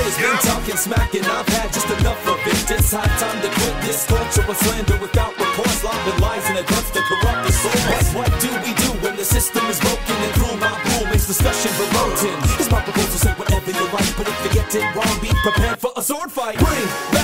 has been talking smack and I've had just enough of it. It's high time to quit this culture of slander without recourse, lobbing lies and adults to corrupt the soul. But what do we do when the system is broken and cruel? My rule makes discussion verboten. It's my proposal, say whatever you like, but if you get it wrong, be prepared for a sword fight. Bring